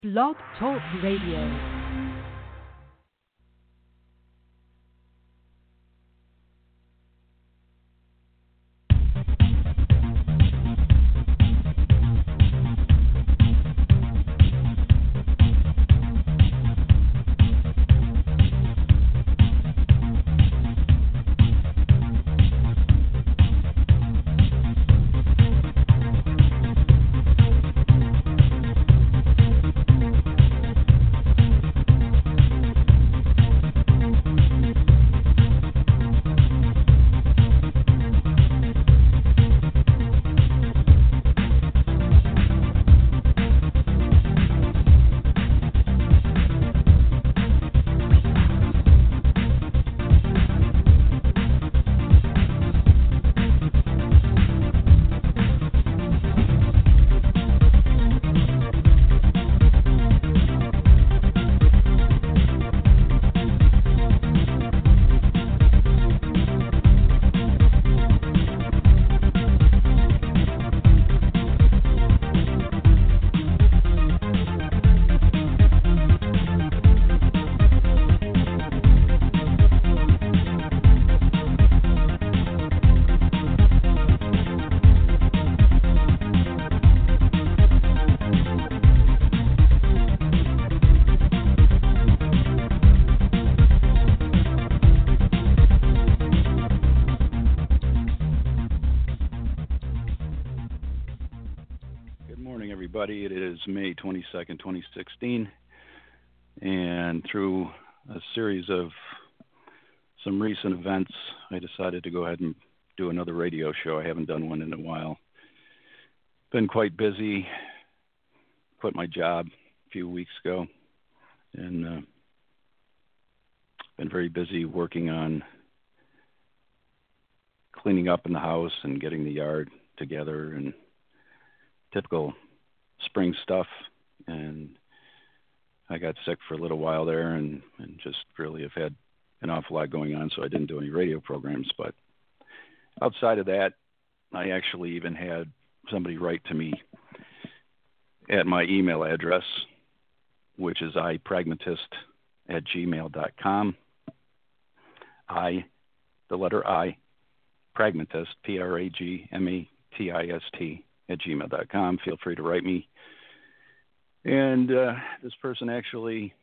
Blog Talk Radio. It is May 22nd, 2016, and through a series of some recent events, I decided to go ahead and do another radio show. I haven't done one in a while. Been quite busy. Quit my job a few weeks ago, and been very busy working on cleaning up in the house and getting the yard together and typical spring stuff, and I got sick for a little while there and just really have had an awful lot going on, so I didn't do any radio programs. But outside of that, I actually even had somebody write to me at my email address, which is ipragmatist@gmail.com. The letter I, pragmatist, pragmatist @gmail.com. Feel free to write me. And this person actually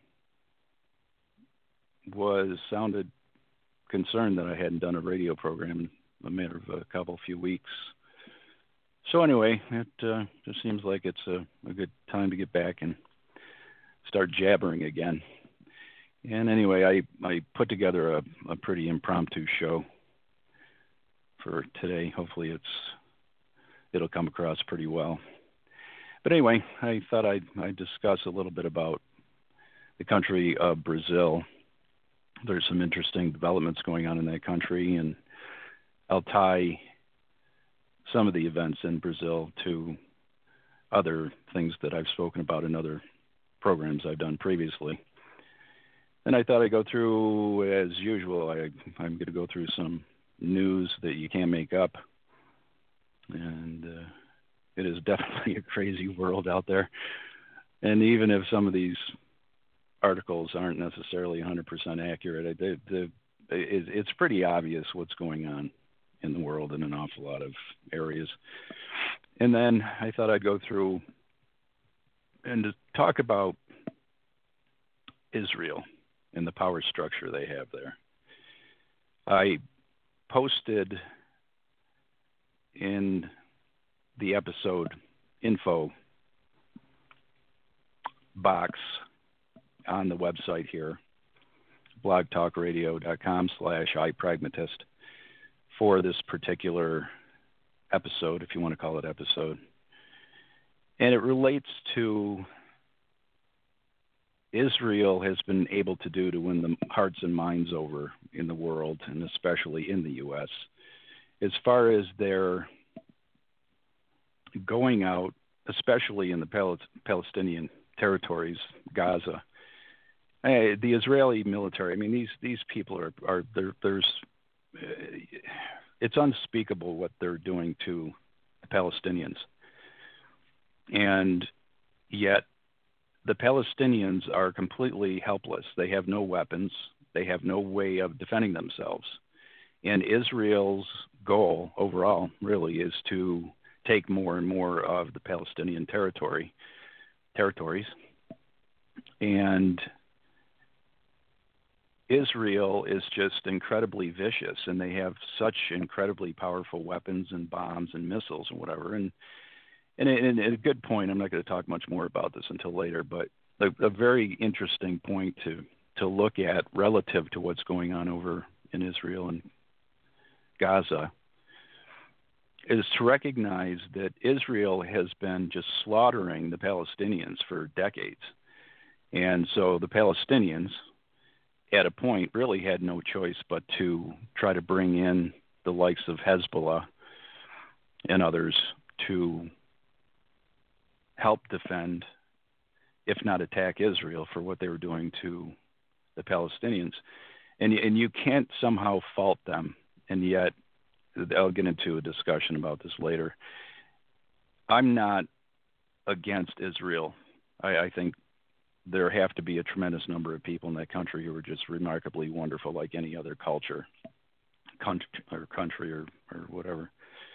sounded concerned that I hadn't done a radio program in a matter of a few weeks. So anyway, it just seems like it's a good time to get back and start jabbering again. And anyway, I put together a pretty impromptu show for today. Hopefully it'll come across pretty well. But anyway, I thought I'd discuss a little bit about the country of Brazil. There's some interesting developments going on in that country, and I'll tie some of the events in Brazil to other things that I've spoken about in other programs I've done previously. And I thought I'd go through, as usual, I'm going to go through some news that you can't make up. And it is definitely a crazy world out there. And even if some of these articles aren't necessarily 100% accurate, it's pretty obvious what's going on in the world in an awful lot of areas. And then I thought I'd go through and to talk about Israel and the power structure they have there. I posted in the episode info box on the website here, blogtalkradio.com/ipragmatist, for this particular episode, if you want to call it episode. And it relates to Israel has been able to do to win the hearts and minds over in the world, and especially in the U.S., as far as their going out, especially in the Palestinian territories, Gaza. The Israeli military, I mean, these people it's unspeakable what they're doing to the Palestinians. And yet the Palestinians are completely helpless. They have no weapons. They have no way of defending themselves. And Israel's goal overall really is to take more and more of the Palestinian territories. And Israel is just incredibly vicious, and they have such incredibly powerful weapons and bombs and missiles and whatever. And a good point, I'm not going to talk much more about this until later, but a very interesting point to look at relative to what's going on over in Israel and Gaza is to recognize that Israel has been just slaughtering the Palestinians for decades. And so the Palestinians, at a point, really had no choice but to try to bring in the likes of Hezbollah and others to help defend, if not attack, Israel for what they were doing to the Palestinians. And you can't somehow fault them. And yet, I'll get into a discussion about this later. I'm not against Israel. I think there have to be a tremendous number of people in that country who are just remarkably wonderful, like any other country or whatever.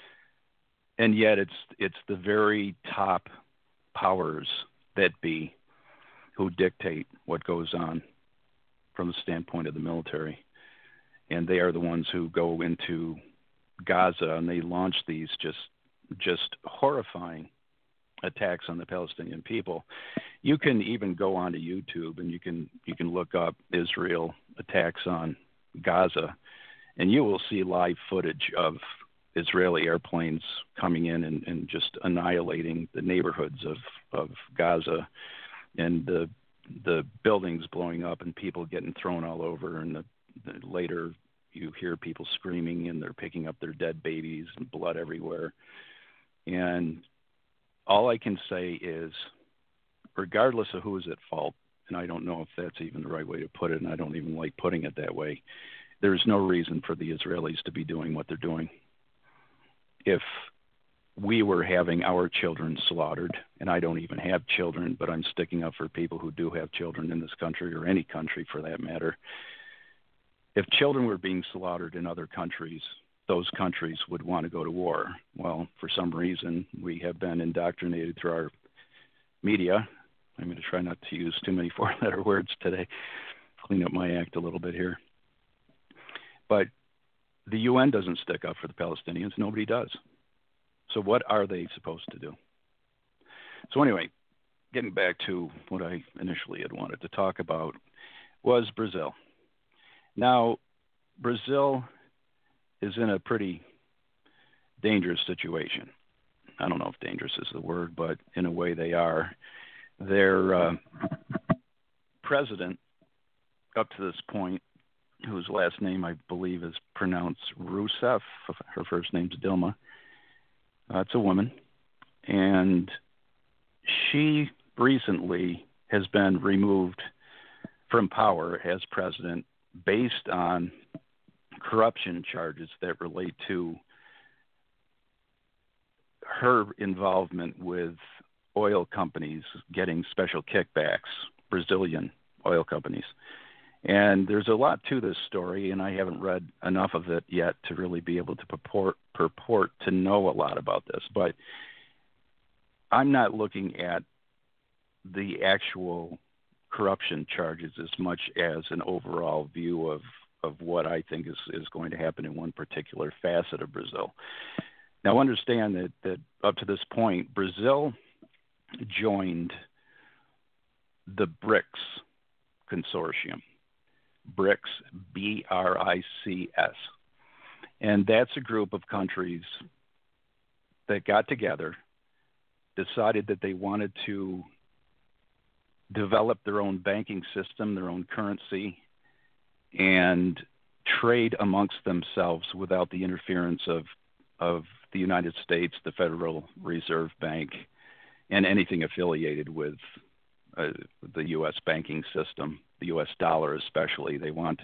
And yet it's the very top powers that be who dictate what goes on from the standpoint of the military. And they are the ones who go into Gaza and they launch these just horrifying attacks on the Palestinian people. You can even go onto YouTube and you can look up Israel attacks on Gaza, and you will see live footage of Israeli airplanes coming in and just annihilating the neighborhoods of Gaza, and the buildings blowing up and people getting thrown all over, and later you hear people screaming and they're picking up their dead babies and blood everywhere. And all I can say is, regardless of who is at fault, and I don't know if that's even the right way to put it, and I don't even like putting it that way, there's no reason for the Israelis to be doing what they're doing. If we were having our children slaughtered, and I don't even have children, but I'm sticking up for people who do have children in this country, or any country for that matter. If children were being slaughtered in other countries, those countries would want to go to war. Well, for some reason, we have been indoctrinated through our media. I'm going to try not to use too many four-letter words today, clean up my act a little bit here. But the UN doesn't stick up for the Palestinians. Nobody does. So what are they supposed to do? So anyway, getting back to what I initially had wanted to talk about was Brazil. Now, Brazil is in a pretty dangerous situation. I don't know if dangerous is the word, but in a way they are. Their president, up to this point, whose last name I believe is pronounced Rousseff, her first name's Dilma. It's a woman. And she recently has been removed from power as president based on corruption charges that relate to her involvement with oil companies getting special kickbacks, Brazilian oil companies. And there's a lot to this story, and I haven't read enough of it yet to really be able to purport to know a lot about this. But I'm not looking at the actual corruption charges as much as an overall view of what I think is going to happen in one particular facet of Brazil. Now, understand that up to this point, Brazil joined the BRICS consortium. BRICS, B-R-I-C-S. And that's a group of countries that got together, decided that they wanted to develop their own banking system, their own currency, and trade amongst themselves without the interference of the United States, the Federal Reserve Bank, and anything affiliated with the U.S. banking system, the U.S. dollar especially. They want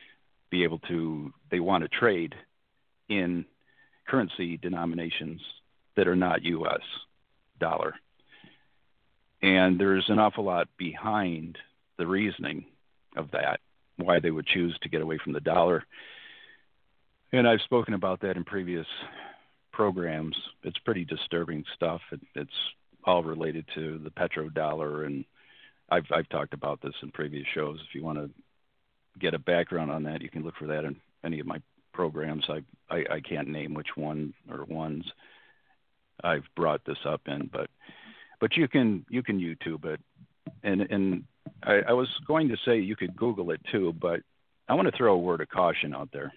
to trade in currency denominations that are not U.S. dollar. And there's an awful lot behind the reasoning of that, why they would choose to get away from the dollar. And I've spoken about that in previous programs. It's pretty disturbing stuff. It's all related to the petrodollar, and I've talked about this in previous shows. If you want to get a background on that, you can look for that in any of my programs. I can't name which one or ones I've brought this up in, but you can YouTube it, and I was going to say you could Google it too, but I want to throw a word of caution out there.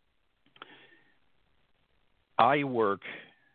I work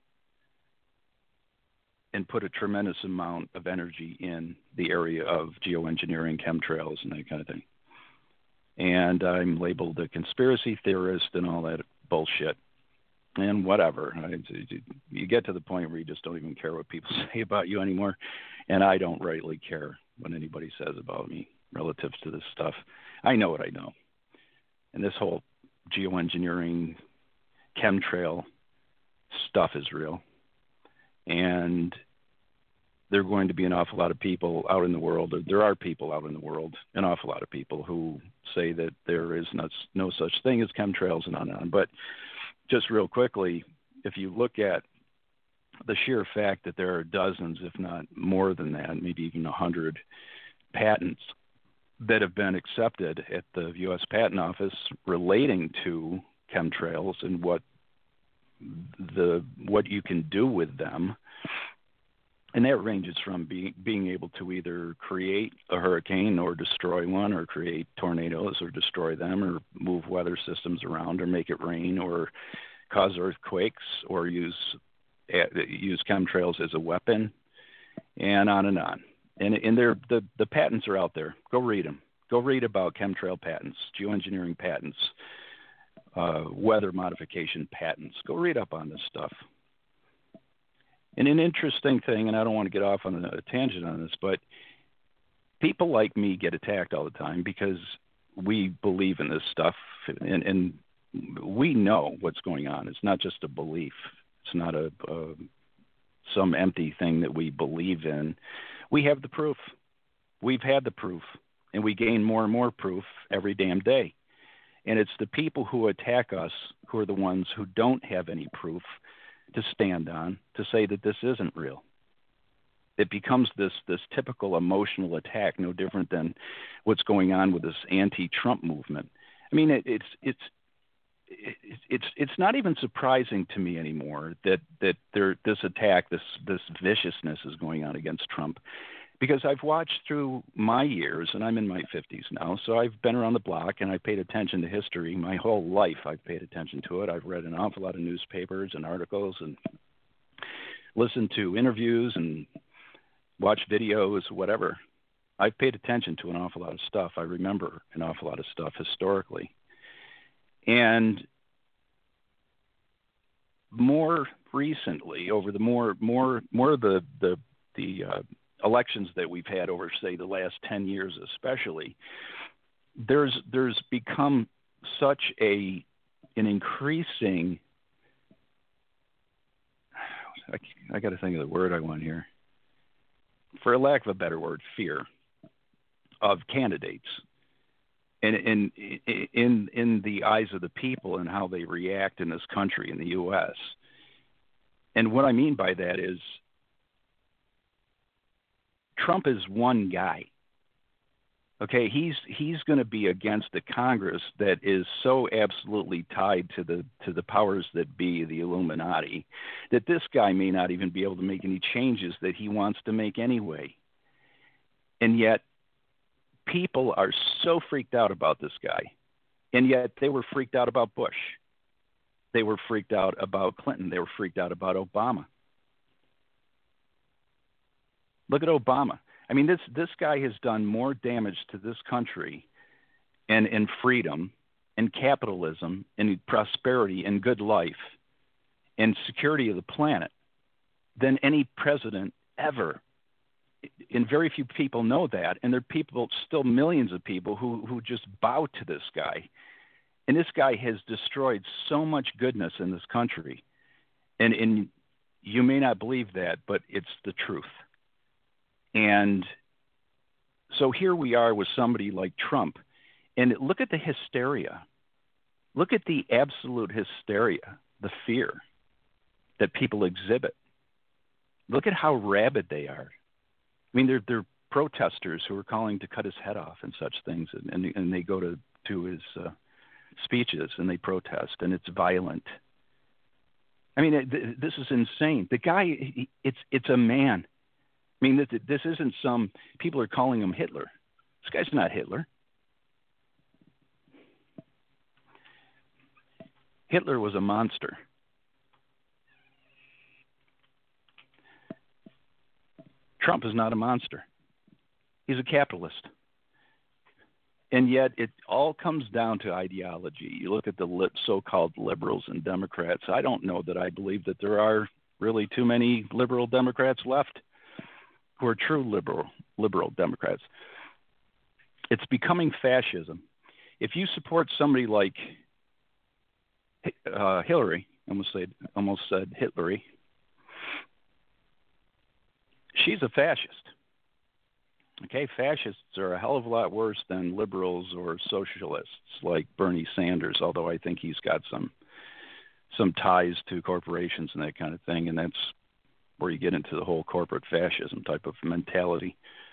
and put a tremendous amount of energy in the area of geoengineering, chemtrails, and that kind of thing. And I'm labeled a conspiracy theorist and all that bullshit. And whatever. You get to the point where you just don't even care what people say about you anymore. And I don't rightly care what anybody says about me relative to this stuff. I know what I know. And this whole geoengineering, chemtrail stuff is real. And there are going to be an awful lot of people out in the world, or there are people out in the world, an awful lot of people who say that there is no such thing as chemtrails and on. But just real quickly, if you look at the sheer fact that there are dozens, if not more than that, maybe even 100 patents that have been accepted at the U.S. Patent Office relating to chemtrails and what you can do with them. And that ranges from being able to either create a hurricane or destroy one, or create tornadoes or destroy them, or move weather systems around, or make it rain, or cause earthquakes, or use chemtrails as a weapon, and on and on. And the patents are out there. Go read them. Go read about chemtrail patents, geoengineering patents, weather modification patents. Go read up on this stuff. And an interesting thing, and I don't want to get off on a tangent on this, but people like me get attacked all the time because we believe in this stuff, and we know what's going on. It's not just a belief. It's not some empty thing that we believe in. We have the proof. We've had the proof, and we gain more and more proof every damn day. And it's the people who attack us who are the ones who don't have any proof to stand on to say that this isn't real. It becomes this typical emotional attack, no different than what's going on with this anti-Trump movement. I mean, it's not even surprising to me anymore that this attack, this viciousness is going on against Trump, because I've watched through my years, and I'm in my 50s now, so I've been around the block, and I paid attention to history. My whole life I've paid attention to it. I've read an awful lot of newspapers and articles and listened to interviews and watched videos, whatever. I've paid attention to an awful lot of stuff. I remember an awful lot of stuff historically. And more recently, over the more of the elections that we've had over, say, the last 10 years especially, there's become such an increasing, I got to think of the word I want here, for lack of a better word, fear of candidates and in the eyes of the people and how they react in this country, in the U.S. And what I mean by that is Trump is one guy. Okay, he's going to be against the Congress that is so absolutely tied to the powers that be, the Illuminati, that this guy may not even be able to make any changes that he wants to make anyway. And yet people are so freaked out about this guy. And yet they were freaked out about Bush. They were freaked out about Clinton. They were freaked out about Obama. Look at Obama. I mean, this guy has done more damage to this country and freedom and capitalism and prosperity and good life and security of the planet than any president ever. And very few people know that. And there are people, still millions of people, who just bow to this guy. And this guy has destroyed so much goodness in this country. And you may not believe that, but it's the truth. And so here we are with somebody like Trump, and look at the hysteria. Look at the absolute hysteria, the fear that people exhibit. Look at how rabid they are. I mean, they're protesters who are calling to cut his head off and such things, and they go to his speeches and they protest, and it's violent. I mean, this is insane. The guy, it's a man. I mean, this isn't some people are calling him Hitler. This guy's not Hitler. Hitler was a monster. Trump is not a monster. He's a capitalist. And yet it all comes down to ideology. You look at the so-called liberals and Democrats. I don't know that I believe that there are really too many liberal Democrats left who are true liberal Democrats. It's becoming fascism. If you support somebody like Hillary, almost said Hitlery, she's a fascist. Okay, fascists are a hell of a lot worse than liberals or socialists like Bernie Sanders, although I think he's got some ties to corporations and that kind of thing, and that's where you get into the whole corporate fascism type of mentality.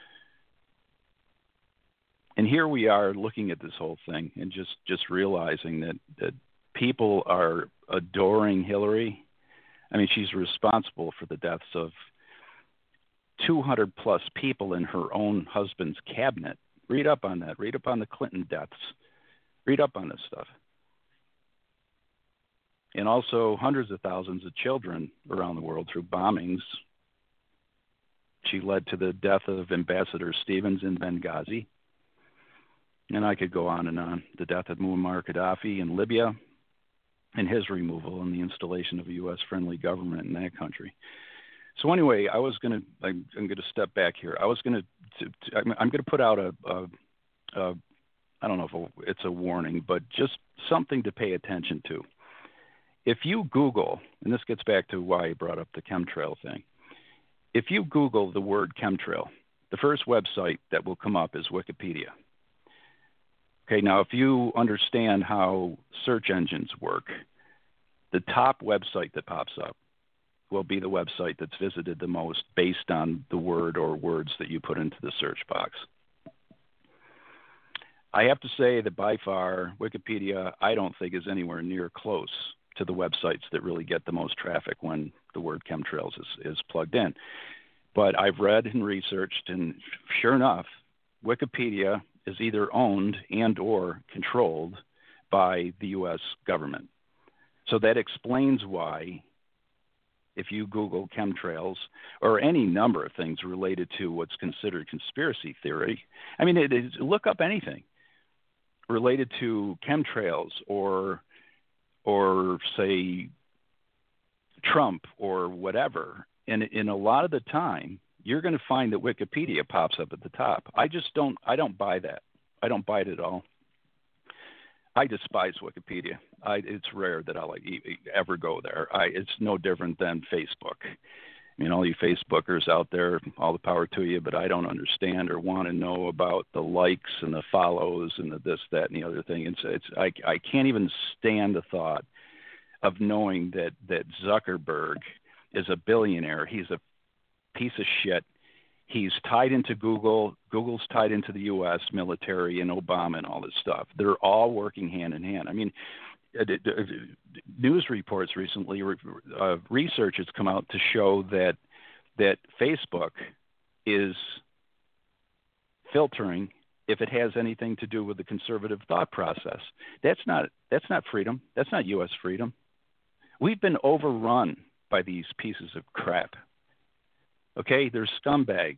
And here we are looking at this whole thing and just realizing that people are adoring Hillary. I mean, she's responsible for the deaths of 200 plus people in her own husband's cabinet. Read up on that. Read up on the Clinton deaths. Read up on this stuff. And also hundreds of thousands of children around the world through bombings. She led to the death of Ambassador Stevens in Benghazi. And I could go on and on. The death of Muammar Gaddafi in Libya and his removal and the installation of a U.S.-friendly government in that country. So anyway, I'm going to step back here. I'm going to put out a I don't know if it's a warning, but just something to pay attention to. If you Google, and this gets back to why I brought up the chemtrail thing. If you Google the word chemtrail, the first website that will come up is Wikipedia. Okay, now if you understand how search engines work, the top website that pops up will be the website that's visited the most based on the word or words that you put into the search box. I have to say that by far, Wikipedia, I don't think is anywhere near close to the websites that really get the most traffic when the word chemtrails is plugged in. But I've read and researched, and sure enough, Wikipedia is either owned and or controlled by the U.S. government. So that explains why if you Google chemtrails or any number of things related to what's considered conspiracy theory, I mean, look up anything related to chemtrails or say Trump or whatever. And in a lot of the time, you're going to find that Wikipedia pops up at the top. I don't buy that. I don't buy it at all. I despise Wikipedia. It's rare that I'll ever go there. It's no different than Facebook. I mean, all you Facebookers out there, all the power to you, but I don't understand or want to know about the likes and the follows and the this, that, and the other thing. I can't even stand the thought of knowing that Zuckerberg is a billionaire. He's a piece of shit. He's tied into Google. Google's tied into the U.S. military and Obama and all this stuff. They're all working hand in hand. I mean, news reports recently, research has come out to show that Facebook is filtering if it has anything to do with the conservative thought process. That's not freedom. That's not U.S. freedom. We've been overrun by these pieces of crap. Okay, they're scumbags.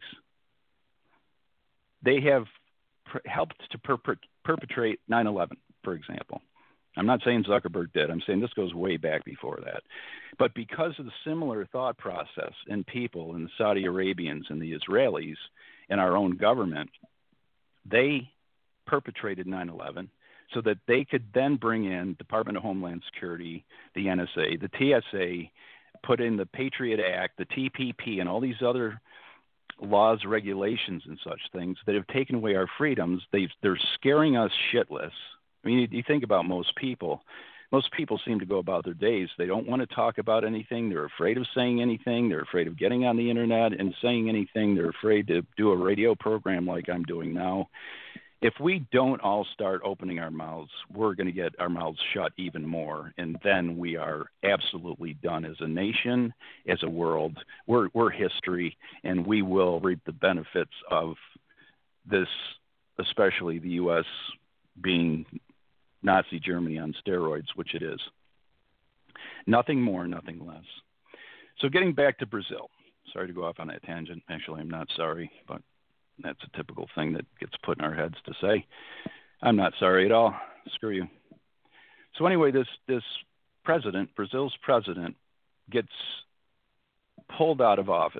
They have helped to perpetrate 9/11, for example. I'm not saying Zuckerberg did. I'm saying this goes way back before that. But because of the similar thought process in people, in the Saudi Arabians and the Israelis and our own government, they perpetrated 9/11 so that they could then bring in Department of Homeland Security, the NSA, the TSA, put in the Patriot Act, the TPP, and all these other laws, regulations, and such things that have taken away our freedoms. They're scaring us shitless. I mean, you think about most people. Most people seem to go about their days. They don't want to talk about anything. They're afraid of saying anything. They're afraid of getting on the internet and saying anything. They're afraid to do a radio program like I'm doing now. If we don't all start opening our mouths, we're going to get our mouths shut even more. And then we are absolutely done as a nation, as a world. We're history, and we will reap the benefits of this, especially the U.S. being Nazi Germany on steroids, which it is. Nothing more, nothing less. So getting back to Brazil. Sorry to go off on that tangent. Actually, I'm not sorry, but that's a typical thing that gets put in our heads to say. I'm not sorry at all. Screw you. So anyway, this president, Brazil's president, gets pulled out of office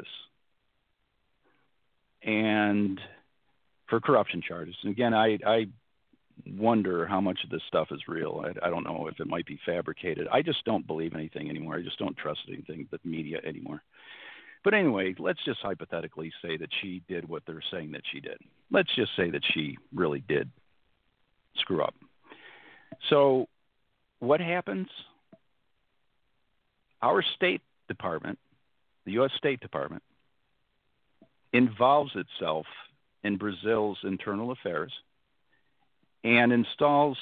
and for corruption charges. And again, I wonder how much of this stuff is real. I don't know if it might be fabricated. I just don't believe anything anymore. I just don't trust anything but media anymore. But anyway, let's just hypothetically say that she did what they're saying that she did. Let's just say that she really did screw up. So what happens? Our State Department, the U.S. State Department, involves itself in Brazil's internal affairs and installs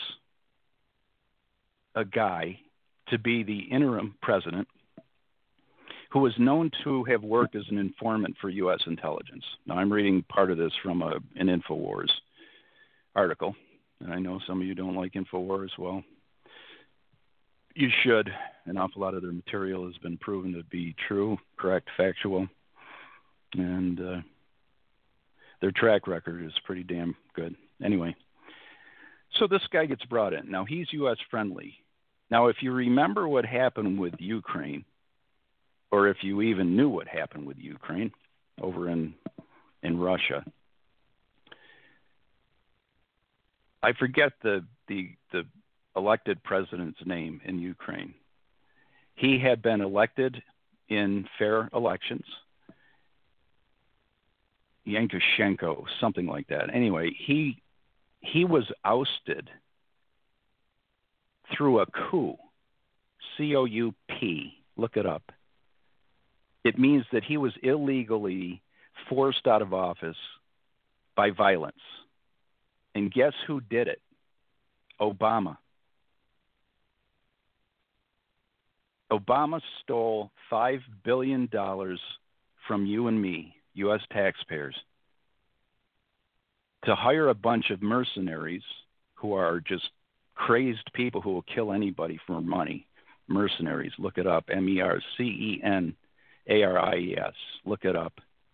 a guy to be the interim president who was known to have worked as an informant for U.S. intelligence. Now, I'm reading part of this from an InfoWars article, and I know some of you don't like InfoWars. Well, you should. An awful lot of their material has been proven to be true, correct, factual, and their track record is pretty damn good. Anyway, so this guy gets brought in. Now, he's U.S. friendly. Now, if you remember what happened with Ukraine, or if you even knew what happened with Ukraine over in Russia, I forget the elected president's name in Ukraine. He had been elected in fair elections. Yankoshenko, something like that. Anyway, he was ousted through a coup, C-O-U-P. Look it up. It means that he was illegally forced out of office by violence. And guess who did it? Obama. Obama stole $5 billion from you and me, U.S. taxpayers, to hire a bunch of mercenaries who are just crazed people who will kill anybody for money. Mercenaries. Look it up. MERCENARIES. Look it up.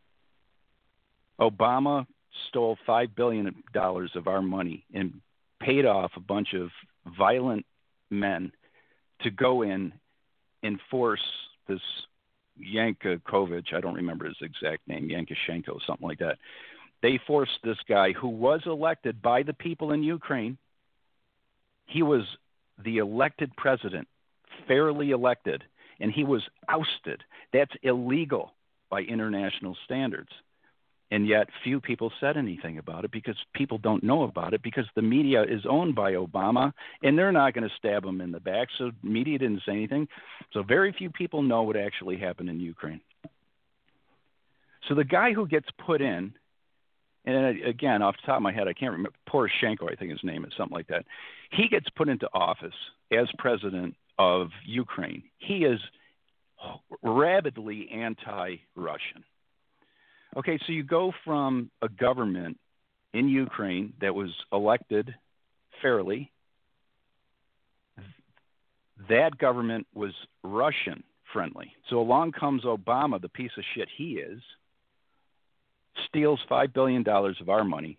Obama stole $5 billion of our money and paid off a bunch of violent men to go in and force this Yankovic, I don't remember his exact name, Yankoshenko, something like that. They forced this guy who was elected by the people in Ukraine. He was the elected president, fairly elected, and he was ousted. That's illegal by international standards. And yet few people said anything about it because people don't know about it because the media is owned by Obama and they're not going to stab him in the back. So media didn't say anything. So very few people know what actually happened in Ukraine. So the guy who gets put in, and again, off the top of my head, I can't remember, Poroshenko, I think his name is, something like that. He gets put into office as president of Ukraine. He is rabidly anti-Russian. Okay, so you go from a government in Ukraine that was elected fairly. That government was Russian friendly. So along comes Obama, the piece of shit he is, steals $5 billion of our money,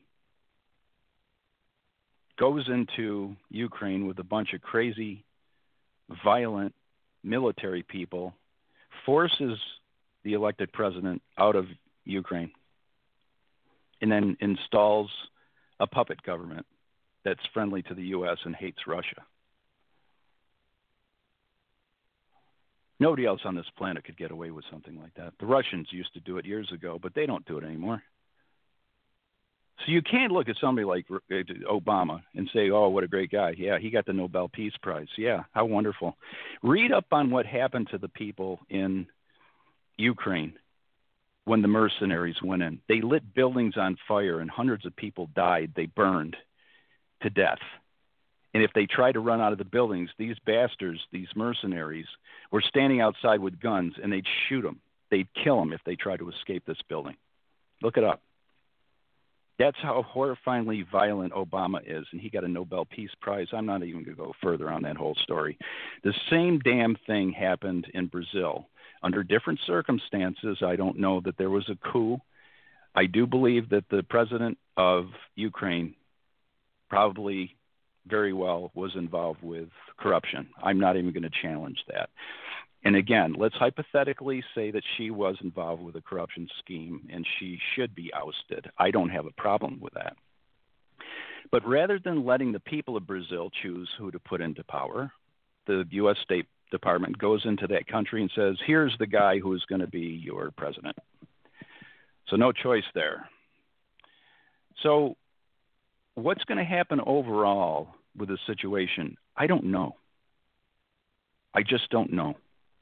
goes into Ukraine with a bunch of crazy, violent military people, forces the elected president out of Ukraine, and then installs a puppet government that's friendly to the U.S. and hates Russia. Nobody else on this planet could get away with something like that. The Russians used to do it years ago, but they don't do it anymore. So you can't look at somebody like Obama and say, oh, what a great guy. Yeah, he got the Nobel Peace Prize. Yeah, how wonderful. Read up on what happened to the people in Ukraine when the mercenaries went in. They lit buildings on fire and hundreds of people died. They burned to death. And if they tried to run out of the buildings, these bastards, these mercenaries, were standing outside with guns and they'd shoot them. They'd kill them if they tried to escape this building. Look it up. That's how horrifyingly violent Obama is, and he got a Nobel Peace Prize. I'm not even going to go further on that whole story. The same damn thing happened in Brazil. Under different circumstances, I don't know that there was a coup. I do believe that the president of Ukraine probably very well was involved with corruption. I'm not even going to challenge that. And again, let's hypothetically say that she was involved with a corruption scheme and she should be ousted. I don't have a problem with that. But rather than letting the people of Brazil choose who to put into power, the U.S. State Department goes into that country and says, here's the guy who is going to be your president. So no choice there. So what's going to happen overall with the situation? I don't know. I just don't know.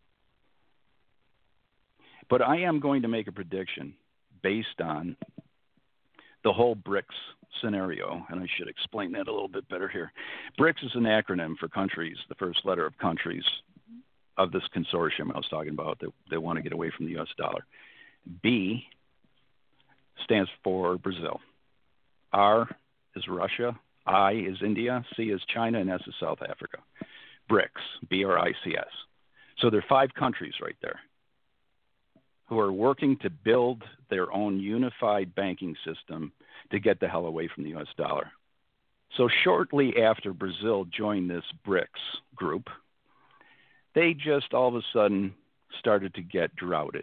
But I am going to make a prediction based on the whole BRICS scenario, and I should explain that a little bit better here. BRICS is an acronym for countries, the first letter of countries of this consortium I was talking about that they want to get away from the U.S. dollar. B stands for Brazil. R is Russia. I is India. C is China, and S is South Africa. BRICS, B-R-I-C-S. So there are 5 countries right there who are working to build their own unified banking system to get the hell away from the U.S. dollar. So shortly after Brazil joined this BRICS group, they just all of a sudden started to get droughted.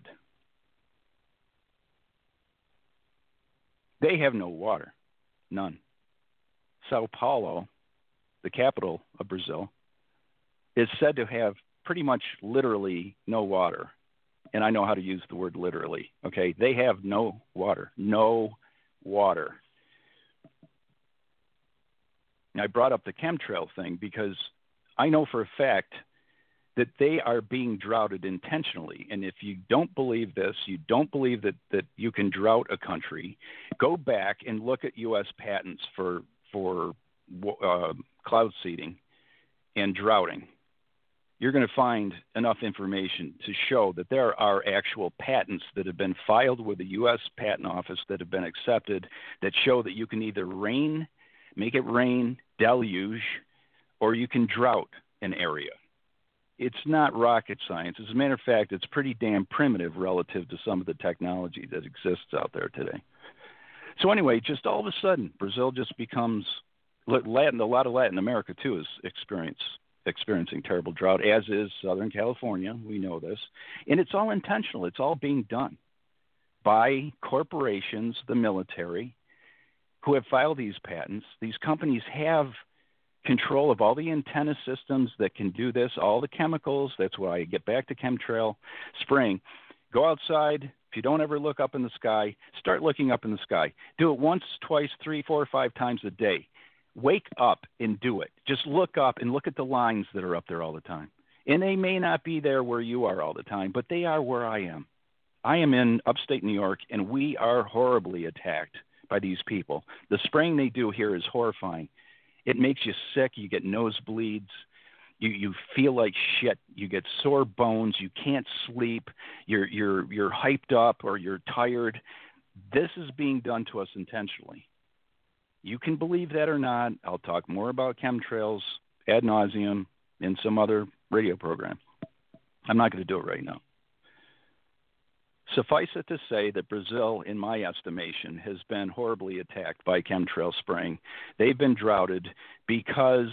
They have no water, none. Sao Paulo, the capital of Brazil, is said to have pretty much literally no water. And I know how to use the word literally, okay? They have no water, no water. And I brought up the chemtrail thing because I know for a fact that they are being droughted intentionally. And if you don't believe this, you don't believe that you can drought a country, go back and look at U.S. patents for cloud seeding and droughting. You're going to find enough information to show that there are actual patents that have been filed with the U.S. Patent Office that have been accepted that show that you can either make it rain, deluge, or you can drought an area. It's not rocket science. As a matter of fact, it's pretty damn primitive relative to some of the technology that exists out there today. So anyway, just all of a sudden, Brazil just becomes a lot of Latin America too is experiencing terrible drought, as is Southern California. We know this. And it's all intentional. It's all being done by corporations, the military, who have filed these patents. These companies have control of all the antenna systems that can do this, all the chemicals. That's why I get back to chemtrail spraying. Go outside. If you don't ever look up in the sky, start looking up in the sky. Do it once, twice, 3, 4, 5 times a day. Wake up and do it. Just look up and look at the lines that are up there all the time. And they may not be there where you are all the time, but they are where I am. I am in upstate New York, and we are horribly attacked by these people. The spraying they do here is horrifying. It makes you sick. You get nosebleeds. You feel like shit. You get sore bones. You can't sleep. You're hyped up or you're tired. This is being done to us intentionally. You can believe that or not. I'll talk more about chemtrails ad nauseum in some other radio program. I'm not going to do it right now. Suffice it to say that Brazil, in my estimation, has been horribly attacked by chemtrail spraying. They've been droughted because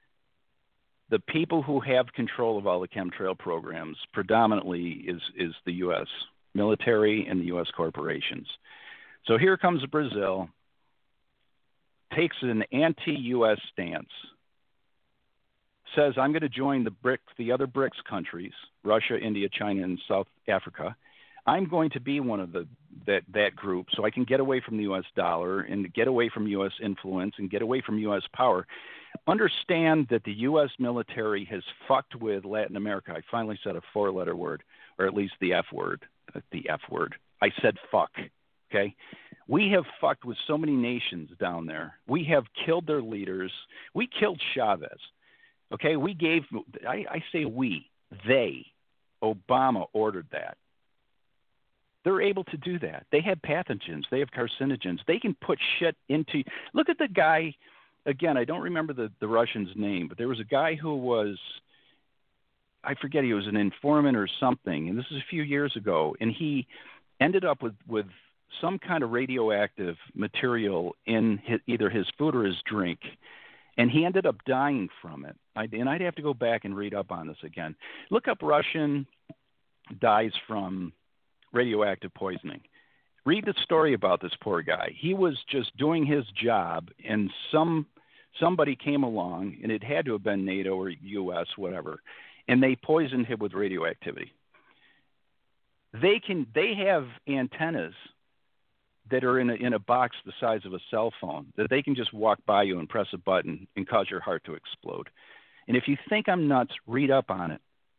the people who have control of all the chemtrail programs predominantly is the U.S. military and the U.S. corporations. So here comes Brazil, takes an anti-U.S. stance, says, I'm going to join the other BRICS countries, Russia, India, China, and South Africa. I'm going to be one of that group so I can get away from the U.S. dollar and get away from U.S. influence and get away from U.S. power. Understand that the U.S. military has fucked with Latin America. I finally said a four-letter word, or at least the F word. The F word. I said fuck, okay? We have fucked with so many nations down there. We have killed their leaders. We killed Chavez, okay? I say we, they, Obama ordered that. They're able to do that. They have pathogens. They have carcinogens. They can put shit into – look at the guy – again, I don't remember the Russian's name, but there was a guy who was – I forget, he was an informant or something, and this is a few years ago, and he ended up with some kind of radioactive material in either his food or his drink, and he ended up dying from it. And I'd have to go back and read up on this again. Look up Russian dies from – radioactive poisoning. Read the story about this poor guy. He was just doing his job, and somebody came along, and it had to have been NATO or U.S., whatever, and they poisoned him with radioactivity. They have antennas that are in a box the size of a cell phone that they can just walk by you and press a button and cause your heart to explode. And if you think I'm nuts, read up on it.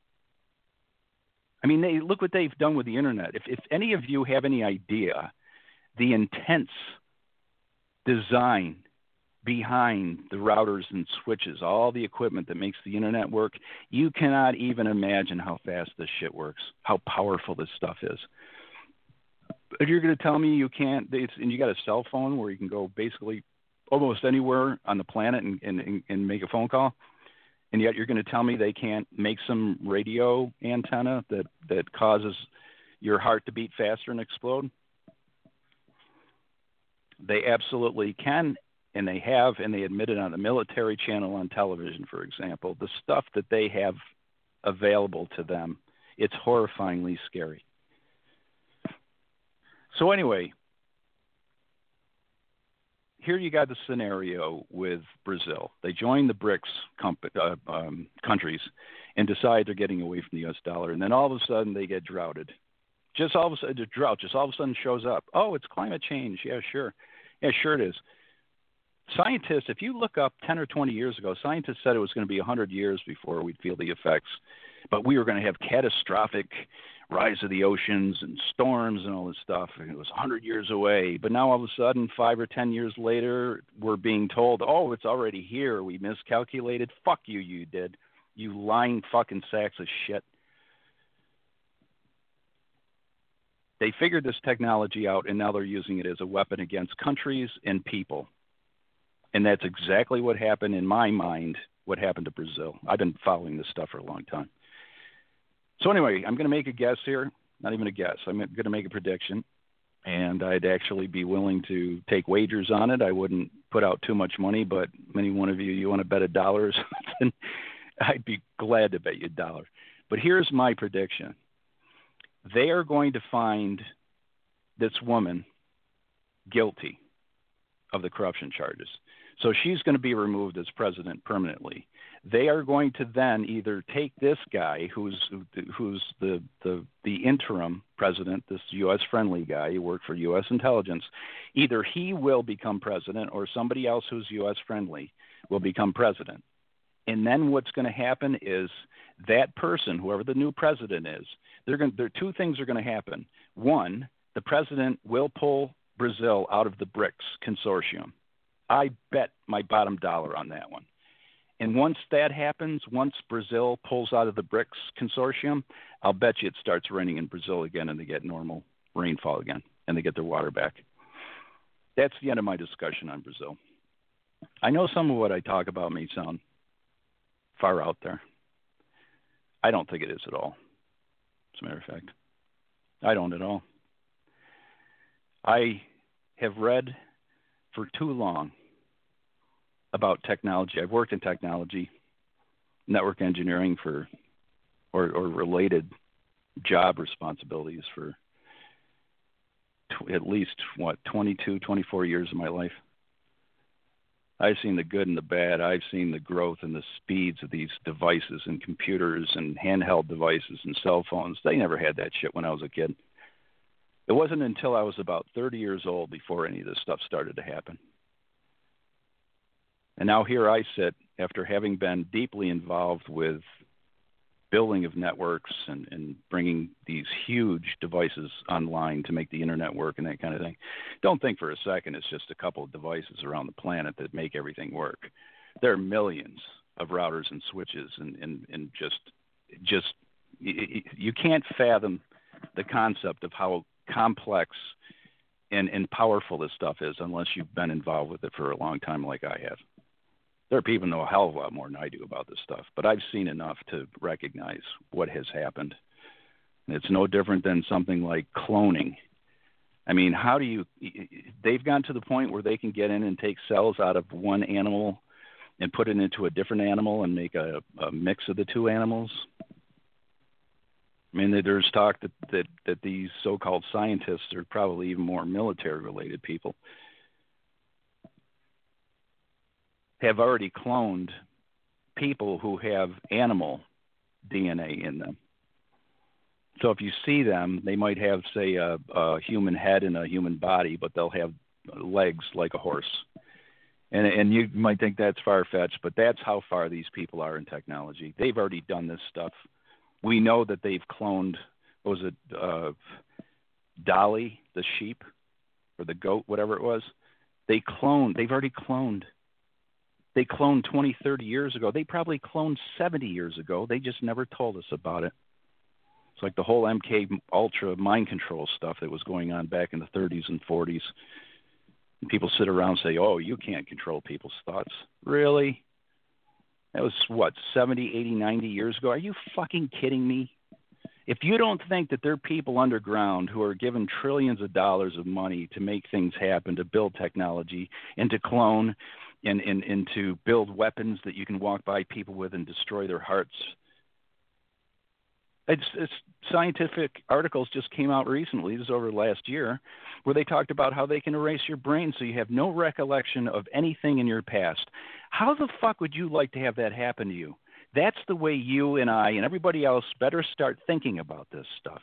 I mean, look what they've done with the internet. If any of you have any idea the intense design behind the routers and switches, all the equipment that makes the internet work, you cannot even imagine how fast this shit works, how powerful this stuff is. If you're going to tell me you can't, and you got a cell phone where you can go basically almost anywhere on the planet and make a phone call, and yet you're going to tell me they can't make some radio antenna that causes your heart to beat faster and explode? They absolutely can, and they have, and they admit it on the military channel on television, for example. The stuff that they have available to them, it's horrifyingly scary. So anyway, here you got the scenario with Brazil. They join the BRICS countries and decide they're getting away from the U.S. dollar, and then all of a sudden they get droughted. Just all of a sudden, the drought just all of a sudden shows up. Oh, it's climate change. Yeah, sure. Yeah, sure it is. Scientists, if you look up 10 or 20 years ago, scientists said it was going to be 100 years before we'd feel the effects, but we were going to have catastrophic rise of the oceans and storms and all this stuff, and it was 100 years away. But now all of a sudden, 5 or 10 years later, we're being told, oh, it's already here. We miscalculated. Fuck you, you did. You lying fucking sacks of shit. They figured this technology out, and now they're using it as a weapon against countries and people. And that's exactly what happened, in my mind, what happened to Brazil. I've been following this stuff for a long time. So anyway, I'm going to make a guess here. Not even a guess. I'm going to make a prediction. And I'd actually be willing to take wagers on it. I wouldn't put out too much money, but any one of you want to bet $1 or something, I'd be glad to bet you $1. But here's my prediction. They are going to find this woman guilty of the corruption charges. So she's going to be removed as president permanently. They are going to then either take this guy who's the interim president, this U.S. friendly guy who worked for U.S. intelligence, either he will become president or somebody else who's U.S. friendly will become president. And then what's going to happen is that person, whoever the new president is, two things are going to happen. One, the president will pull Brazil out of the BRICS consortium. I bet my bottom dollar on that one. And once that happens, once Brazil pulls out of the BRICS consortium, I'll bet you it starts raining in Brazil again and they get normal rainfall again and they get their water back. That's the end of my discussion on Brazil. I know some of what I talk about may sound far out there. I don't think it is at all, as a matter of fact. I don't at all. I have read for too long about technology. I've worked in technology, network engineering or related job responsibilities for at least, 22, 24 years of my life. I've seen the good and the bad. I've seen the growth and the speeds of these devices and computers and handheld devices and cell phones. They never had that shit when I was a kid. It wasn't until I was about 30 years old before any of this stuff started to happen. And now here I sit after having been deeply involved with building of networks and bringing these huge devices online to make the internet work and that kind of thing. Don't think for a second it's just a couple of devices around the planet that make everything work. There are millions of routers and switches and just you can't fathom the concept of how complex and powerful this stuff is unless you've been involved with it for a long time like I have. There are people who know a hell of a lot more than I do about this stuff, but I've seen enough to recognize what has happened. And it's no different than something like cloning. I mean, they've gotten to the point where they can get in and take cells out of one animal and put it into a different animal and make a mix of the two animals. I mean, there's talk that these so-called scientists are probably even more military-related people, have already cloned people who have animal DNA in them. So if you see them, they might have, say, a human head and a human body, but they'll have legs like a horse. And you might think that's far-fetched, but that's how far these people are in technology. They've already done this stuff. We know that they've cloned, Dolly, the sheep, or the goat, whatever it was. They've already cloned. They cloned 20, 30 years ago. They probably cloned 70 years ago. They just never told us about it. It's like the whole MK Ultra mind control stuff that was going on back in the 30s and 40s. And people sit around and say, oh, you can't control people's thoughts. Really? That was, 70, 80, 90 years ago? Are you fucking kidding me? If you don't think that there are people underground who are given trillions of dollars of money to make things happen, to build technology, and to clone, and to build weapons that you can walk by people with and destroy their hearts. It's scientific articles just came out recently, this is over the last year, where they talked about how they can erase your brain so you have no recollection of anything in your past. How the fuck would you like to have that happen to you? That's the way you and I and everybody else better start thinking about this stuff.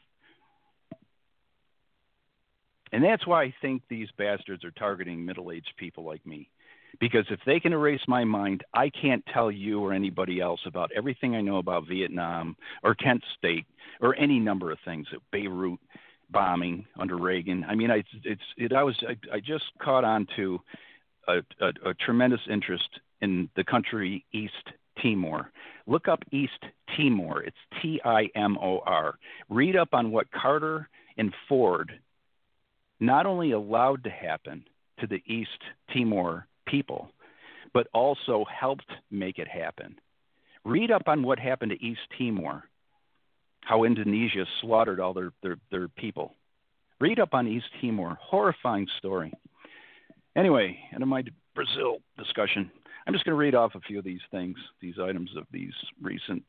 And that's why I think these bastards are targeting middle-aged people like me. Because if they can erase my mind, I can't tell you or anybody else about everything I know about Vietnam or Kent State or any number of things, Beirut bombing under Reagan. I mean, I just caught on to a tremendous interest in the country East Timor. Look up East Timor. It's Timor. Read up on what Carter and Ford not only allowed to happen to the East Timor people, but also helped make it happen. Read up on what happened to East Timor, how Indonesia slaughtered all their people. Read up on East Timor. Horrifying story. Anyway, into my Brazil discussion, I'm just going to read off a few of these things, these items of these recent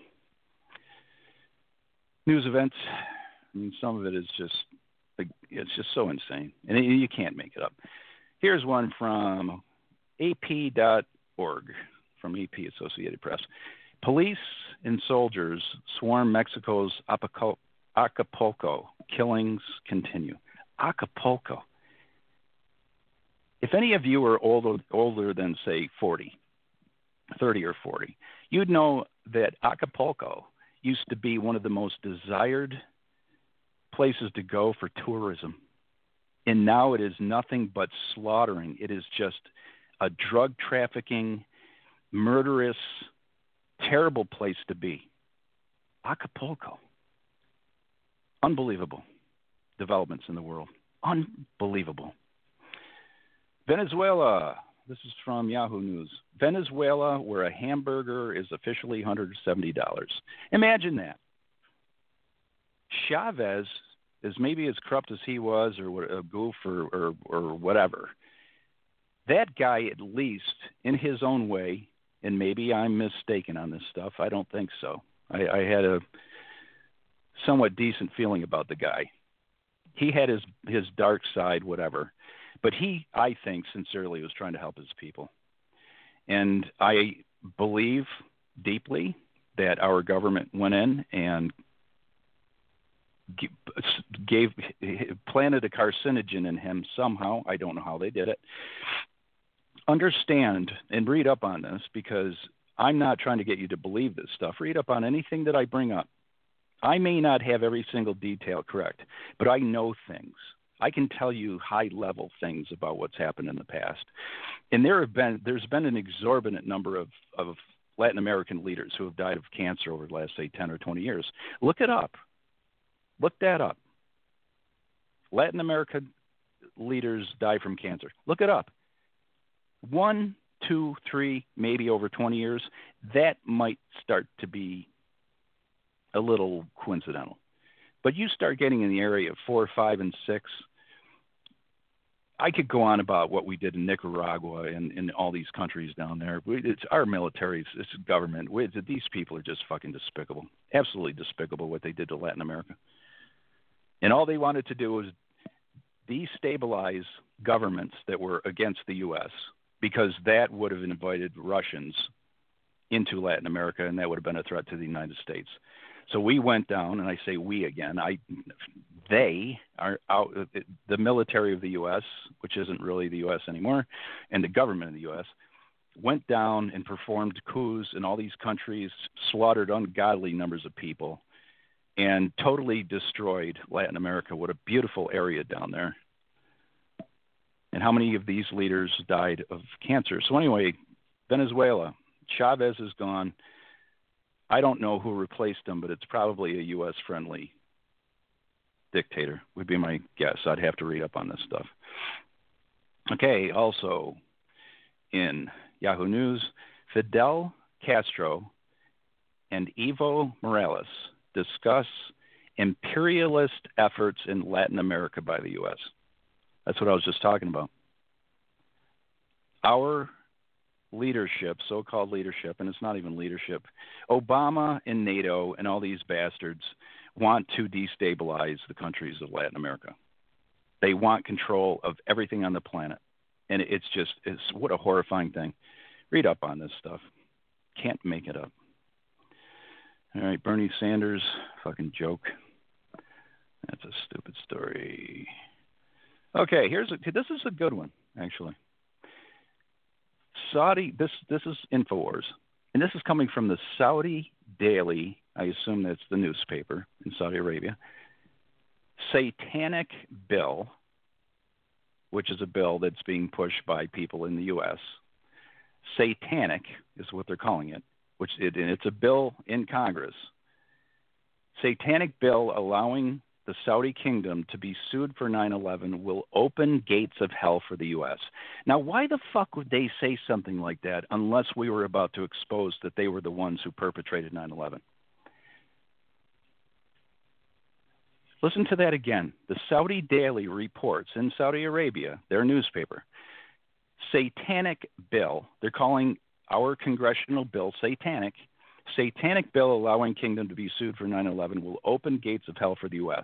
news events. I mean, some of it is just, it's just so insane, and you can't make it up. Here's one from AP.org, from AP, Associated Press. Police and soldiers swarm Mexico's Acapulco. Killings continue. Acapulco. If any of you are older than, say, 30 or 40, you'd know that Acapulco used to be one of the most desired places to go for tourism. And now it is nothing but slaughtering. It is just a drug trafficking, murderous, terrible place to be. Acapulco. Unbelievable developments in the world. Unbelievable. Venezuela. This is from Yahoo News. Venezuela, where a hamburger is officially $170. Imagine that. Chavez is maybe as corrupt as he was, or a goof, or whatever. That guy, at least in his own way, and maybe I'm mistaken on this stuff, I don't think so. I had a somewhat decent feeling about the guy. He had his dark side, whatever. But he, I think, sincerely was trying to help his people. And I believe deeply that our government went in and planted a carcinogen in him somehow. I don't know how they did it. Understand and read up on this, because I'm not trying to get you to believe this stuff. Read up on anything that I bring up. I may not have every single detail correct, but I know things. I can tell you high-level things about what's happened in the past. And there's been an exorbitant number of Latin American leaders who have died of cancer over the last, say, 10 or 20 years. Look it up. Look that up. Latin American leaders die from cancer. Look it up. 1, 2, 3, maybe over 20 years, that might start to be a little coincidental. But you start getting in the area of 4, 5, and 6. I could go on about what we did in Nicaragua and in all these countries down there. It's our military, it's government. These people are just fucking despicable. Absolutely despicable what they did to Latin America. And all they wanted to do was destabilize governments that were against the U.S., because that would have invited Russians into Latin America, and that would have been a threat to the United States. So we went down, and I say we again, they are out, the military of the U.S., which isn't really the U.S. anymore, and the government of the U.S., went down and performed coups in all these countries, slaughtered ungodly numbers of people, and totally destroyed Latin America. What a beautiful area down there. And how many of these leaders died of cancer? So anyway, Venezuela, Chavez is gone. I don't know who replaced him, but it's probably a U.S.-friendly dictator, would be my guess. I'd have to read up on this stuff. Okay, also in Yahoo News, Fidel Castro and Evo Morales discuss imperialist efforts in Latin America by the U.S. That's what I was just talking about. Our leadership, so-called leadership, and it's not even leadership, Obama and NATO and all these bastards want to destabilize the countries of Latin America. They want control of everything on the planet. And it's what a horrifying thing. Read up on this stuff. Can't make it up. All right, Bernie Sanders, fucking joke. That's a stupid story. Okay, this is a good one, actually. This is InfoWars, and this is coming from the Saudi Daily. I assume that's the newspaper in Saudi Arabia. Satanic bill, which is a bill that's being pushed by people in the U.S. Satanic is what they're calling it, and it's a bill in Congress. Satanic bill allowing the Saudi kingdom to be sued for 9/11 will open gates of hell for the U.S. Now, why the fuck would they say something like that unless we were about to expose that they were the ones who perpetrated 9/11? Listen to that again. The Saudi Daily reports in Saudi Arabia, their newspaper, satanic bill. They're calling our congressional bill satanic. Satanic bill allowing kingdom to be sued for 9/11 will open gates of hell for the U.S.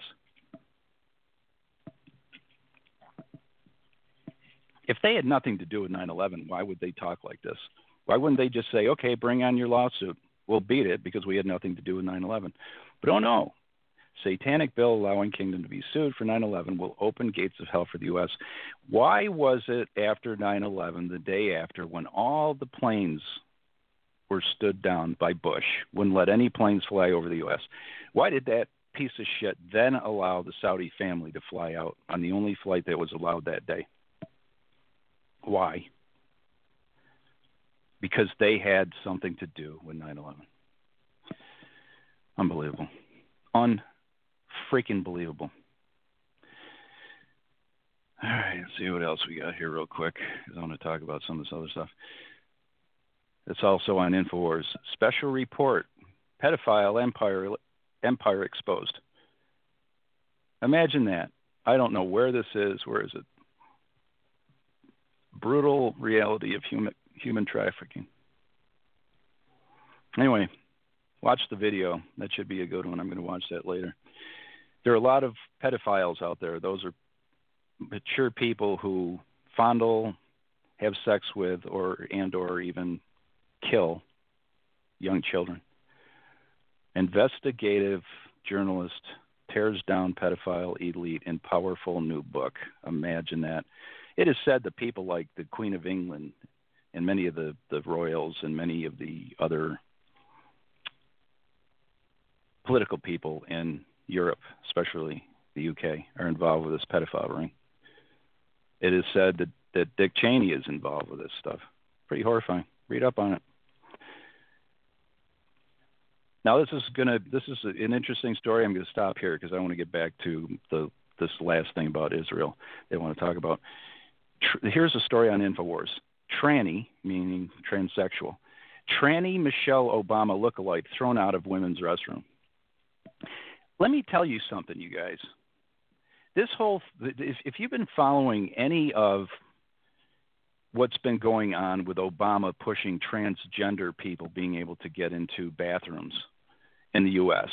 If they had nothing to do with 9/11, why would they talk like this? Why wouldn't they just say, okay, bring on your lawsuit. We'll beat it because we had nothing to do with 9/11. But oh no. Satanic bill allowing kingdom to be sued for 9/11 will open gates of hell for the U.S. Why was it after 9/11, the day after, when all the planes were stood down by Bush, wouldn't let any planes fly over the U.S., why did that piece of shit then allow the Saudi family to fly out on the only flight that was allowed that day? Why? Because they had something to do with 9/11. Unbelievable. Unfreaking believable. All right, let's see what else we got here real quick, because I want to talk about some of this other stuff. It's also on InfoWars. Special report, pedophile empire exposed. Imagine that. I don't know where this is. Where is it? Brutal reality of human trafficking. Anyway, watch the video. That should be a good one. I'm going to watch that later. There are a lot of pedophiles out there. Those are mature people who fondle have sex with, or even kill young children. Investigative journalist tears down pedophile elite in powerful new book. Imagine that. It is said that people like the Queen of England and many of the royals and many of the other political people in Europe, especially the UK, are involved with this pedophile ring. It is said that Dick Cheney is involved with this stuff. Pretty horrifying. Read up on it. Now, this is an interesting story. I'm going to stop here because I want to get back to this last thing about Israel they want to talk about. Here's a story on InfoWars. Tranny, meaning transsexual. Tranny Michelle Obama lookalike thrown out of women's restroom. Let me tell you something, you guys. If you've been following any of what's been going on with Obama pushing transgender people being able to get into bathrooms in the U.S.,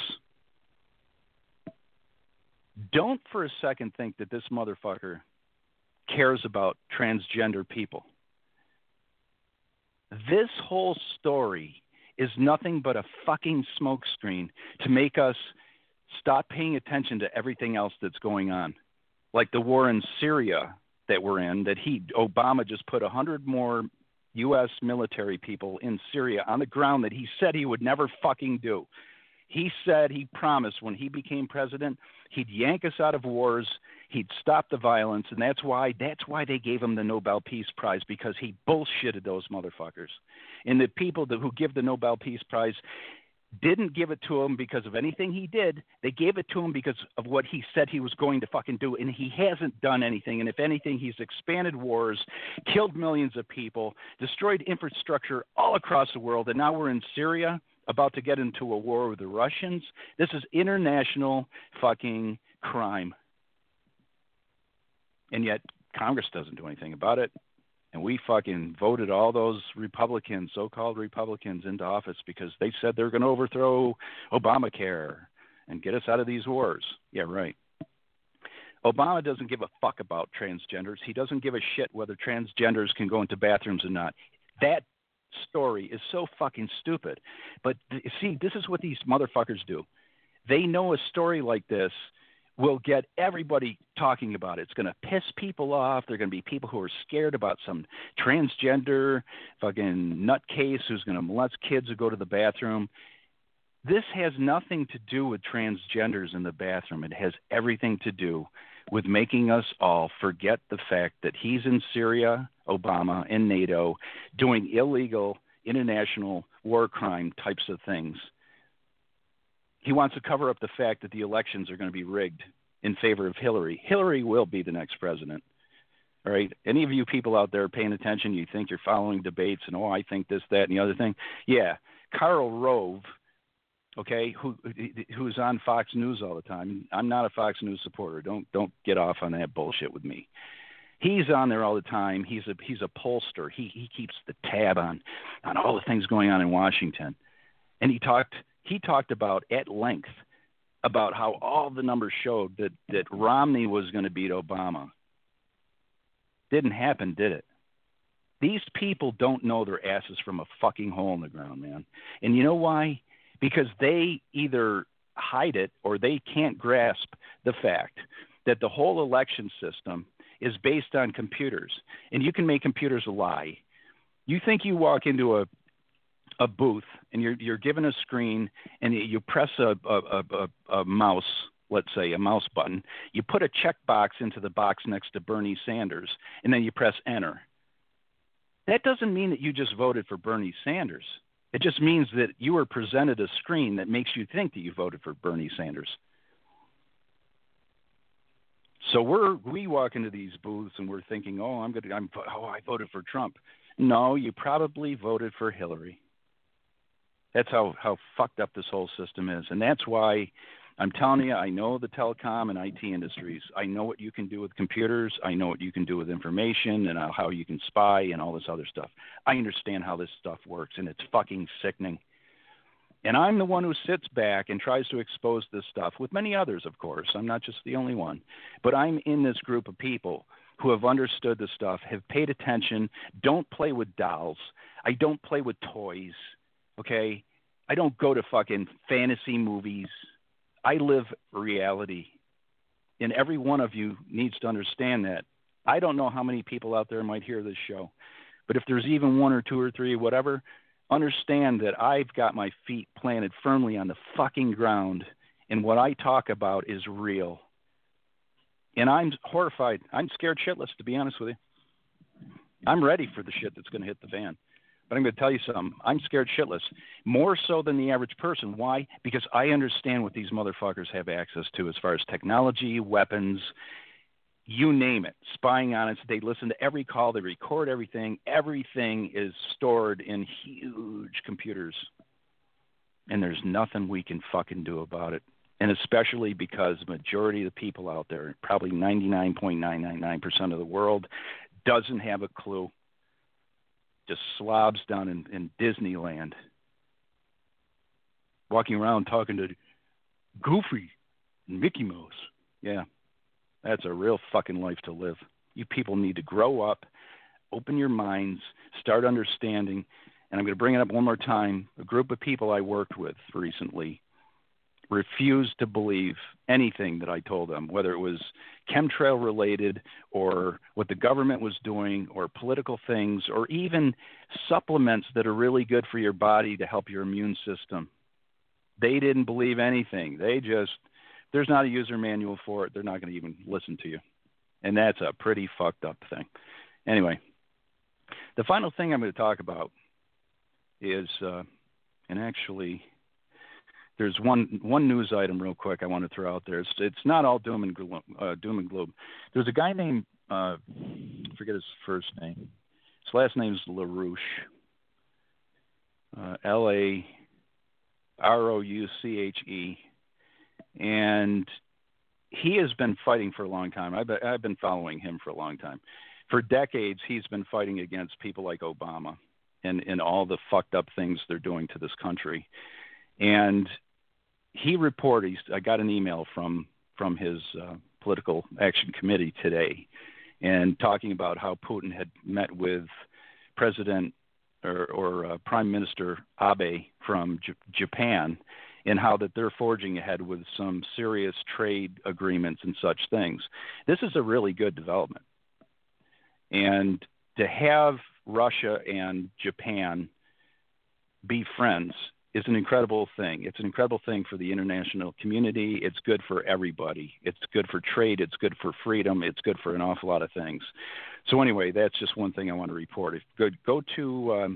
don't for a second think that this motherfucker cares about transgender people. This whole story is nothing but a fucking smokescreen to make us stop paying attention to everything else that's going on. Like the war in Syria that we're in, Obama just put 100 more U.S. military people in Syria on the ground that he said he would never fucking do. He said he promised when he became president, he'd yank us out of wars, he'd stop the violence, and that's why they gave him the Nobel Peace Prize, because he bullshitted those motherfuckers. And the people who give the Nobel Peace Prize didn't give it to him because of anything he did. They gave it to him because of what he said he was going to fucking do, and he hasn't done anything. And if anything, he's expanded wars, killed millions of people, destroyed infrastructure all across the world, and now we're in Syria about to get into a war with the Russians. This is international fucking crime. And yet Congress doesn't do anything about it. And we fucking voted all those Republicans, so-called Republicans, into office because they said they're going to overthrow Obamacare and get us out of these wars. Yeah, right. Obama doesn't give a fuck about transgenders. He doesn't give a shit whether transgenders can go into bathrooms or not. That story is so fucking stupid. But see, this is what these motherfuckers do. They know a story like this will get everybody talking about it. It's going to piss people off. There are going to be people who are scared about some transgender fucking nutcase who's going to molest kids who go to the bathroom. This has nothing to do with transgenders in the bathroom. It has everything to do with making us all forget the fact that he's in Syria, Obama, and NATO, doing illegal international war crime types of things. He wants to cover up the fact that the elections are going to be rigged in favor of Hillary. Hillary will be the next president. All right? Any of you people out there paying attention, you think you're following debates and, I think this, that, and the other thing. Yeah, Karl Rove, okay, who's on Fox News all the time. I'm not a Fox News supporter. Don't get off on that bullshit with me. He's on there all the time. He's a pollster. He keeps the tab on all the things going on in Washington. And he talked about at length about how all the numbers showed that Romney was going to beat Obama. Didn't happen, did it? These people don't know their asses from a fucking hole in the ground, man. And you know why? Because they either hide it or they can't grasp the fact that the whole election system is based on computers. And you can make computers lie. You think you walk into a booth and you're given a screen and you press a mouse, let's say a mouse button, you put a checkbox into the box next to Bernie Sanders, and then you press enter. That doesn't mean that you just voted for Bernie Sanders. It just means that you were presented a screen that makes you think that you voted for Bernie Sanders. So we walk into these booths and we're thinking, I voted for Trump. No, you probably voted for Hillary. That's how fucked up this whole system is. And that's why I'm telling you, I know the telecom and IT industries. I know what you can do with computers. I know what you can do with information and how you can spy and all this other stuff. I understand how this stuff works, and it's fucking sickening. And I'm the one who sits back and tries to expose this stuff with many others, of course. I'm not just the only one. But I'm in this group of people who have understood the stuff, have paid attention, don't play with dolls. I don't play with toys, okay? I don't go to fucking fantasy movies. I live reality. And every one of you needs to understand that. I don't know how many people out there might hear this show, but if there's even one or two or three, whatever, understand that I've got my feet planted firmly on the fucking ground, and what I talk about is real. And I'm horrified. I'm scared shitless, to be honest with you. I'm ready for the shit that's going to hit the fan. But I'm going to tell you something. I'm scared shitless. More so than the average person. Why? Because I understand what these motherfuckers have access to as far as technology, weapons, you name it, spying on us. They listen to every call. They record everything. Everything is stored in huge computers. And there's nothing we can fucking do about it. And especially because the majority of the people out there, probably 99.999% of the world, doesn't have a clue. Just slobs down in Disneyland. Walking around talking to Goofy and Mickey Mouse. Yeah. That's a real fucking life to live. You people need to grow up, open your minds, start understanding. And I'm going to bring it up one more time. A group of people I worked with recently refused to believe anything that I told them, whether it was chemtrail related or what the government was doing or political things or even supplements that are really good for your body to help your immune system. They didn't believe anything. There's not a user manual for it. They're not going to even listen to you. And that's a pretty fucked up thing. Anyway, the final thing I'm going to talk about is, and actually there's one news item real quick I want to throw out there. It's not all doom and gloom. There's a guy named, I forget his first name. His last name is LaRouche, Larouche. And he has been fighting for a long time. I've been following him for a long time. For decades, he's been fighting against people like Obama and all the fucked up things they're doing to this country. And he reported, I got an email from his political action committee today and talking about how Putin had met with President or Prime Minister Abe from Japan, and how that they're forging ahead with some serious trade agreements and such things. This is a really good development. And to have Russia and Japan be friends is an incredible thing. It's an incredible thing for the international community. It's good for everybody. It's good for trade. It's good for freedom. It's good for an awful lot of things. So anyway, that's just one thing I want to report. Go to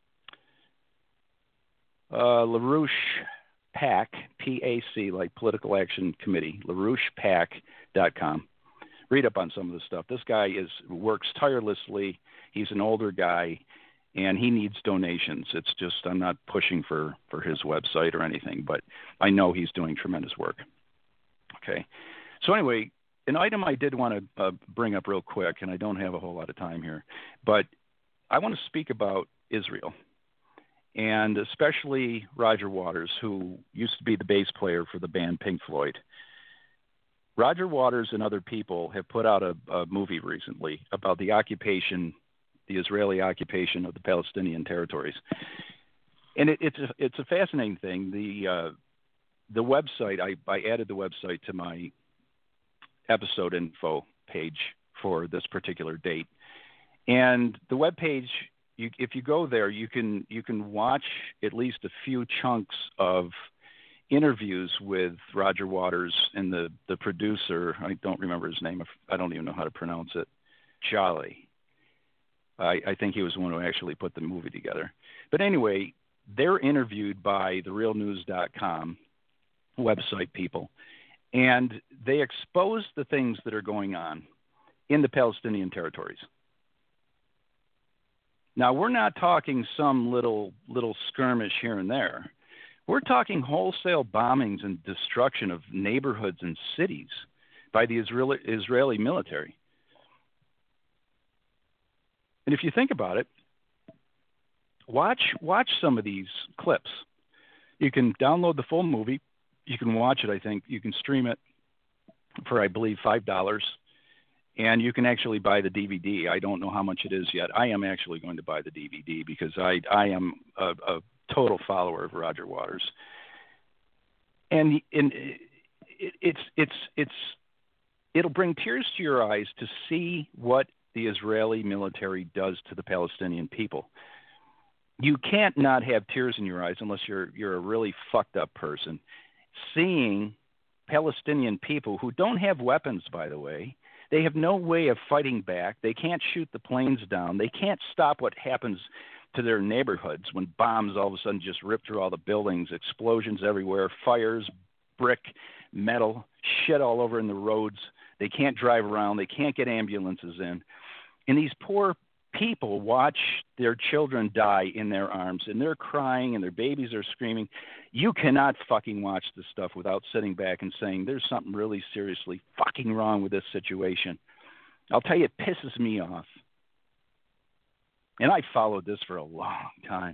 LaRouche PAC, P-A-C, like Political Action Committee, LaRouchePAC.com. Read up on some of the stuff. This guy works tirelessly. He's an older guy, and he needs donations. It's just I'm not pushing for his website or anything, but I know he's doing tremendous work. Okay. So anyway, an item I did want to bring up real quick, and I don't have a whole lot of time here, but I want to speak about Israel. And especially Roger Waters, who used to be the bass player for the band Pink Floyd. Roger Waters and other people have put out a movie recently about the occupation, the Israeli occupation of the Palestinian territories. And it's a fascinating thing. The website, I added the website to my episode info page for this particular date. And the webpage, if you go there, you can watch at least a few chunks of interviews with Roger Waters and the producer. I don't remember his name. I don't even know how to pronounce it. Jolly. I think he was the one who actually put the movie together. But anyway, they're interviewed by therealnews.com website people, and they expose the things that are going on in the Palestinian territories. Now, we're not talking some little skirmish here and there. We're talking wholesale bombings and destruction of neighborhoods and cities by the Israeli military. And if you think about it, watch some of these clips. You can download the full movie. You can watch it, I think. You can stream it for, I believe, $5. And you can actually buy the DVD. I don't know how much it is yet. I am actually going to buy the DVD because I am a total follower of Roger Waters. And it'll bring tears to your eyes to see what the Israeli military does to the Palestinian people. You can't not have tears in your eyes unless you're a really fucked up person. Seeing Palestinian people who don't have weapons, by the way, they have no way of fighting back. They can't shoot the planes down. They can't stop what happens to their neighborhoods when bombs all of a sudden just rip through all the buildings, explosions everywhere, fires, brick, metal, shit all over in the roads. They can't drive around. They can't get ambulances in. And these poor people watch their children die in their arms, and they're crying, and their babies are screaming. You cannot fucking watch this stuff without sitting back and saying, there's something really seriously fucking wrong with this situation. I'll tell you, it pisses me off. And I followed this for a long time.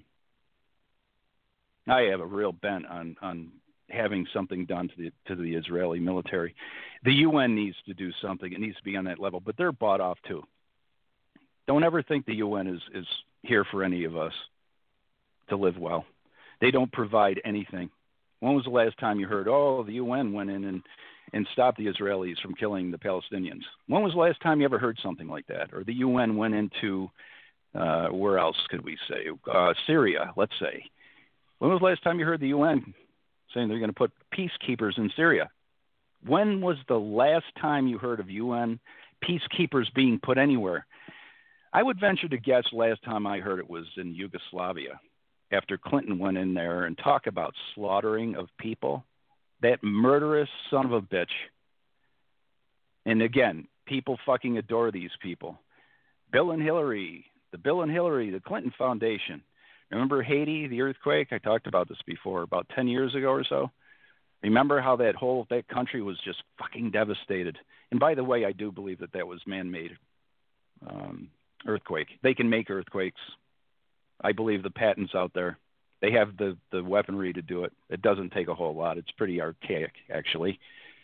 I have a real bent on having something done to the Israeli military. The UN needs to do something. It needs to be on that level, but they're bought off too. Don't ever think the UN is here for any of us to live well. They don't provide anything. When was the last time you heard, the UN went in and stopped the Israelis from killing the Palestinians? When was the last time you ever heard something like that? Or the UN went into, where else could we say? Syria, let's say. When was the last time you heard the UN saying they're going to put peacekeepers in Syria? When was the last time you heard of UN peacekeepers being put anywhere? I would venture to guess last time I heard it was in Yugoslavia, after Clinton went in there and talked about slaughtering of people. That murderous son of a bitch. And again, people fucking adore these people. Bill and Hillary, the Clinton Foundation. Remember Haiti, the earthquake? I talked about this before, about 10 years ago or so. Remember how that country was just fucking devastated. And by the way, I do believe that was man-made earthquake. They can make earthquakes. I believe the patent's out there. They have the weaponry to do it. It doesn't take a whole lot. It's pretty archaic, actually.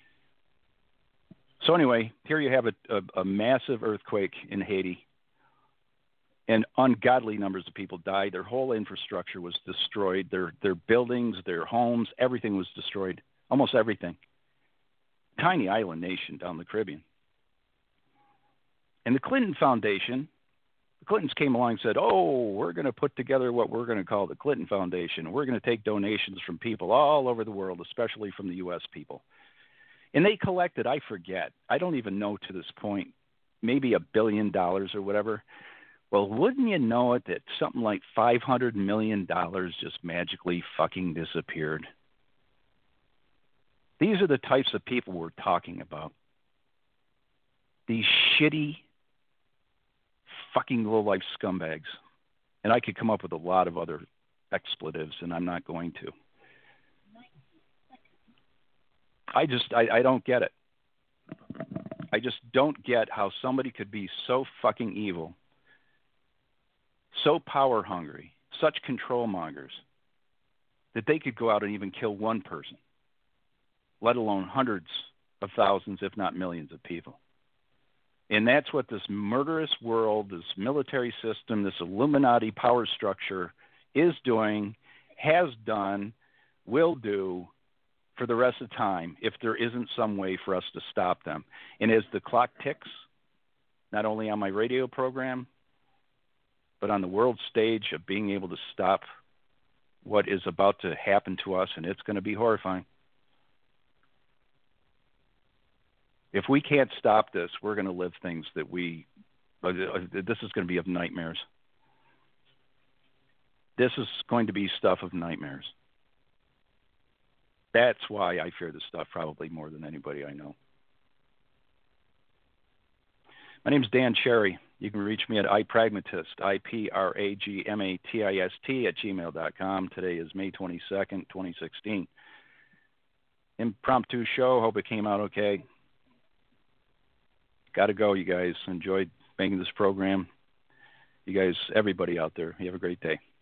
So anyway, here you have a massive earthquake in Haiti, and ungodly numbers of people died. Their whole infrastructure was destroyed. Their buildings, their homes, everything was destroyed. Almost everything. Tiny island nation down the Caribbean. And the Clinton Foundation, the Clintons came along and said, we're going to put together what we're going to call the Clinton Foundation. We're going to take donations from people all over the world, especially from the U.S. people. And they collected, I forget, I don't even know to this point, maybe $1 billion or whatever. Well, wouldn't you know it that something like $500 million just magically fucking disappeared? These are the types of people we're talking about. These shitty fucking low-life scumbags. And I could come up with a lot of other expletives, and I'm not going to. I don't get it. I just don't get how somebody could be so fucking evil, so power hungry, such control mongers, that they could go out and even kill one person, let alone hundreds of thousands, if not millions of people. And that's what this murderous world, this military system, this Illuminati power structure is doing, has done, will do for the rest of time if there isn't some way for us to stop them. And as the clock ticks, not only on my radio program, but on the world stage of being able to stop what is about to happen to us, and it's going to be horrifying. If we can't stop this, we're going to live things that this is going to be of nightmares. This is going to be stuff of nightmares. That's why I fear this stuff probably more than anybody I know. My name is Dan Cherry. You can reach me at iPragmatist, IPRAGMATIST @gmail.com. Today is May 22nd, 2016. Impromptu show. Hope it came out okay. Got to go, you guys. Enjoyed making this program. You guys, everybody out there, you have a great day.